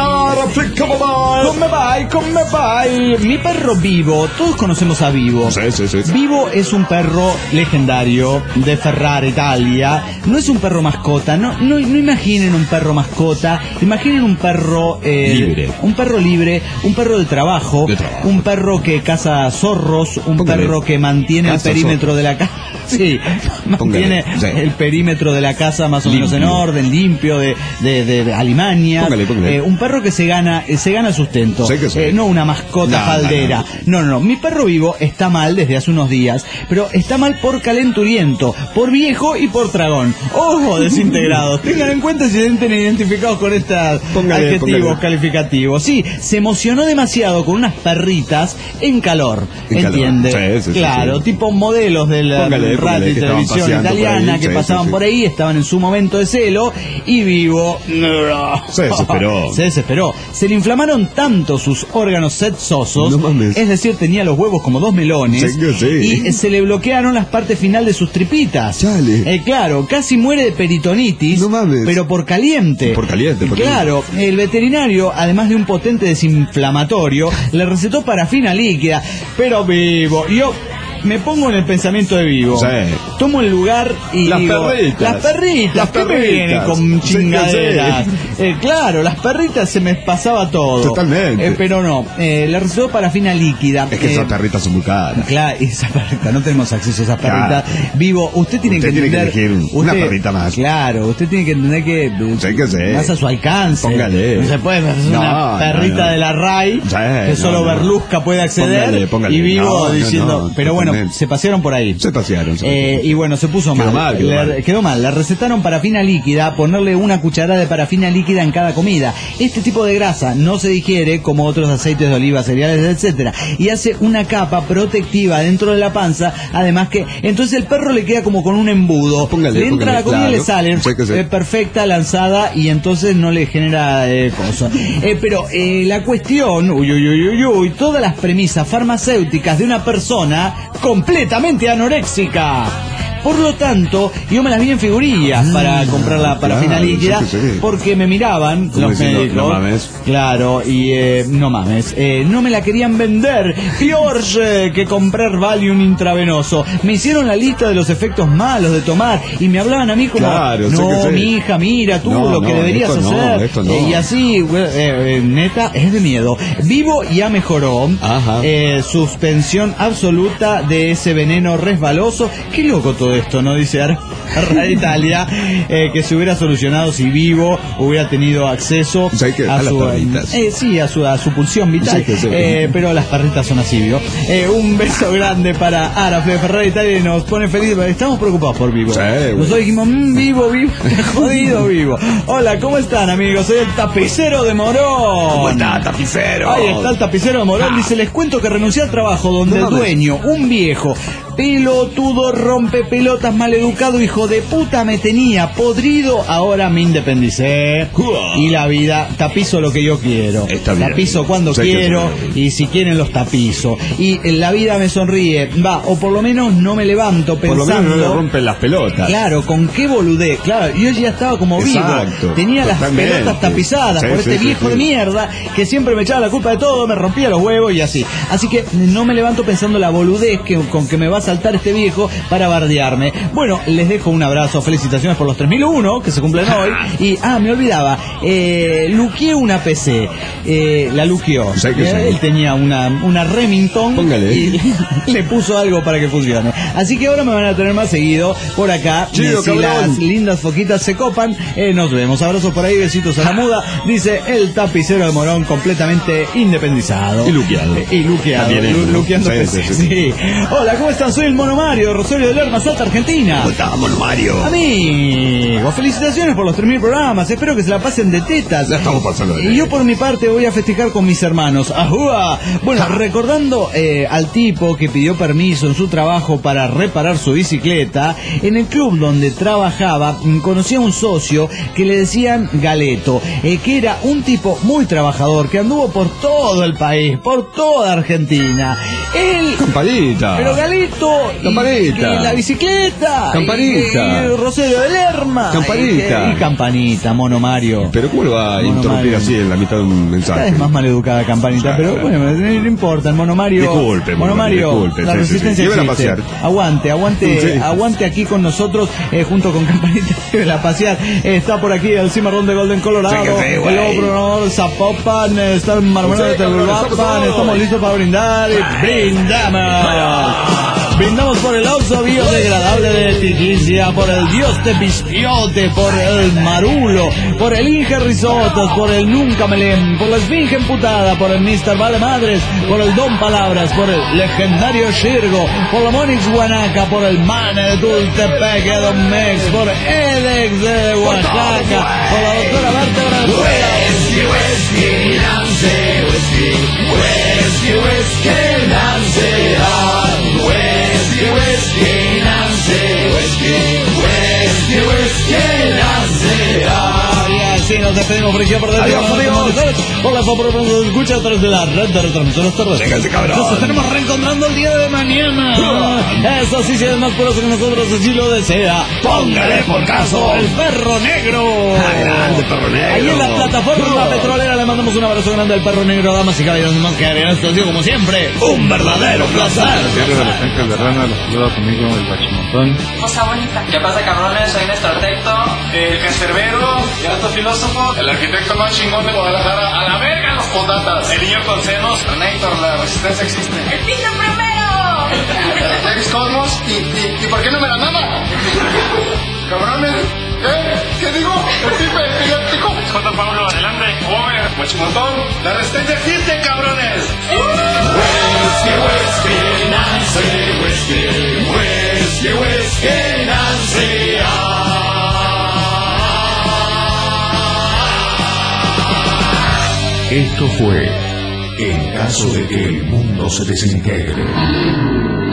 H: Come vai. Mi perro Vivo, todos conocemos a Vivo.
C: Sí.
H: Vivo es un perro legendario de Ferrari Italia. No es un perro mascota, no imaginen un perro mascota, imaginen un perro libre, un perro de trabajo, un perro que caza zorros, un perro que mantiene el perímetro de la casa. Sí, mantiene el perímetro de la casa más o menos en orden, limpio, de alimañas. Un perro que se gana el sustento, no una mascota faldera. No. Mi perro Vivo está mal desde hace unos días, pero está mal por calenturiento, por viejo y por tragón. Ojo, desintegrados. Tengan en cuenta si se sienten identificados con estos adjetivos calificativos. Sí, se emocionó demasiado con unas perritas en calor. ¿Entiende? Claro, tipo modelos del radio y televisión italiana que pasaban por ahí, estaban en su momento de celo y Vivo se desesperó. Se le inflamaron tanto sus órganos sexosos, es decir, tenía los huevos como 2 melones y se le bloquearon las partes finales de sus tripitas. Claro, casi muere de peritonitis, pero por caliente. Claro, el veterinario, además de un potente desinflamatorio, le recetó parafina líquida, pero Vivo, yo me pongo en el pensamiento de Vivo. Tomo el lugar y digo, las perritas, ¿qué me vienen con chingaderas? Claro, las perritas se me pasaba todo.
C: Totalmente.
H: Pero no, le recetó parafina líquida.
C: Es que esas perritas son muy caras.
H: Claro, esas perritas, no tenemos acceso a esas perritas. Vivo, usted tiene que entender.
C: Una perrita más.
H: Claro, usted tiene que entender que más a su alcance.
C: Póngale.
H: No se puede hacer una perrita de la RAI que solo Berlusca puede acceder.
C: Póngale.
H: Y Vivo diciendo, pero bueno, se pasearon por ahí. Y bueno, se puso mal. Quedó mal. Le recetaron parafina líquida, ponerle una cucharada de parafina líquida en cada comida. Este tipo de grasa no se digiere como otros aceites de oliva, cereales, etcétera, y hace una capa protectiva dentro de la panza, además que entonces el perro le queda como con un embudo. Le entra la comida y le sale perfecta, lanzada, y entonces no le genera cosas. Pero la cuestión, todas las premisas farmacéuticas de una persona completamente anoréxica. Por lo tanto, yo me las vi en figurillas para comprar la parafina líquida, porque me miraban los médicos. No mames. Claro, y no mames. No me la querían vender. Peor que comprar Valium intravenoso. Me hicieron la lista de los efectos malos de tomar y me hablaban a mí como, mi hija, mira tú lo que deberías hacer. Y así, neta, es de miedo. Vivo ya mejoró. Suspensión absoluta de ese veneno resbaloso. Qué loco todo esto, ¿no? Dice Arra Italia, que se hubiera solucionado si vivo hubiera tenido acceso
C: a las perritas.
H: Sí, a su pulsión vital, pero las perritas son así, ¿vio? Un beso grande para Arafle Ferrari Italia, y nos pone feliz. Estamos preocupados por Vivo. Nosotros dijimos, vivo, jodido vivo. Hola, ¿cómo están, amigos? Soy el tapicero de Morón.
C: ¿Cómo está, tapicero?
H: Ahí está el tapicero de Morón. Dice, les cuento que renuncié al trabajo donde el dueño, un viejo pelotudo, rompe pelotas, maleducado, hijo de puta, me tenía podrido. Ahora me independicé y la vida, tapizo lo que yo quiero. Tapizo cuando quiero, y si quieren los tapizo. Y la vida me sonríe, o por lo menos no me levanto pensando.
C: Por lo menos no le rompen las pelotas.
H: Claro, con qué boludez. Claro, yo ya estaba como vivo. Tenía las pelotas tapizadas por este viejo de mierda que siempre me echaba la culpa de todo, me rompía los huevos y así. Así que no me levanto pensando la boludez con que me va a saltar este viejo para bardearme. Bueno, les dejo un abrazo, felicitaciones por los 3001 que se cumplen hoy. Y, me olvidaba, luqueé una PC, la luqueó. Él tenía una Remington.
C: Póngale.
H: Y le puso algo para que funcione. Así que ahora me van a tener más seguido por acá.
C: Chido,
H: si las lindas foquitas se copan, nos vemos. Abrazos por ahí, besitos a la muda. Dice el tapicero de Morón, completamente independizado.
C: Y luqueado.
H: Luqueando PC. Sí. Hola, ¿cómo están? Soy el Mono Mario, Rosario de Lerma, Salta, Argentina.
C: ¿Cómo está, Mono Mario?
H: Amigos, felicitaciones por los 3000 programas. Espero que se la pasen de tetas.
C: Ya estamos pasando.
H: Y yo por mi parte voy a festejar con mis hermanos. ¡Ajúa! Bueno, recordando al tipo que pidió permiso en su trabajo para reparar su bicicleta, en el club donde trabajaba conocí a un socio que le decían Galeto, que era un tipo muy trabajador, que anduvo por todo el país, por toda Argentina. Él...
C: Campanita.
H: Pero Galeto...
C: Campanita.
H: Y la bicicleta.
C: Campanita.
H: Y Rosario de Lerma.
C: Campanita.
H: Y Campanita, Mono Mario.
C: Pero ¿cómo lo va a interrumpir así en la mitad de un mensaje?
H: Es más maleducada Campanita, pero bueno, no importa, el Mono Mario...
C: Disculpe,
H: Mono Mario, la resistencia existe. Aguante aquí con nosotros, junto con Campanita, llévela a pasear. Está por aquí el cimarrón de Golden Colorado, el nuevo programador Zapopan, está el marmolado de Tegucigalpa. Estamos listos para brindar y brindamos. Brindamos por el Oxo biodegradable de Tiquicia, por el Dios de Pispiote, por el Marulo, por el Inge Risotos, por el Nunca Melén, por la Esfinge Emputada, por el Mr. Vale Madres, por el Don Palabras, por el legendario Shirgo, por la Monix Guanaca, por el Mane de Tultepec, Don Mex, por Edex de Oaxaca, por la doctora Bártara de
L: Whisky, Nancy,
H: Sí, nos despedimos por aquí por la escucha a través de la red de retransmisiones terrestres. Nos estaremos reencontrando el día de mañana. Eso sí, si es más poroso que nosotros, así lo desea. Póngale por caso el Perro Negro.
C: Grande Perro Negro.
H: Ahí en la plataforma petrolera le mandamos un abrazo grande al Perro Negro, damas y caballeros. Nos quedaría esto, como siempre, un verdadero placer.
M: De la rana, los saluda conmigo el Bachimontón.
N: Cosa bonita.
E: ¿Qué pasa, cabrones? Soy Néstor Tecto,
N: el cancerbero, el alto filósofo, el arquitecto más chingón de Guadalajara. A la verga los podatas. El niño con senos, Renator, la resistencia existe.
K: ¡El piso primero!
N: El Tex Cosmos, ¿y por qué no me la mama? Cabrones, ¿qué digo? El pipe epiléptico. J. Pablo, adelante. Homer, Guachimontón, la resistencia existe, cabrones.
L: Whiskey, Nancy, whiskey, Nancy.
F: Esto fue En caso de que el mundo se desintegre.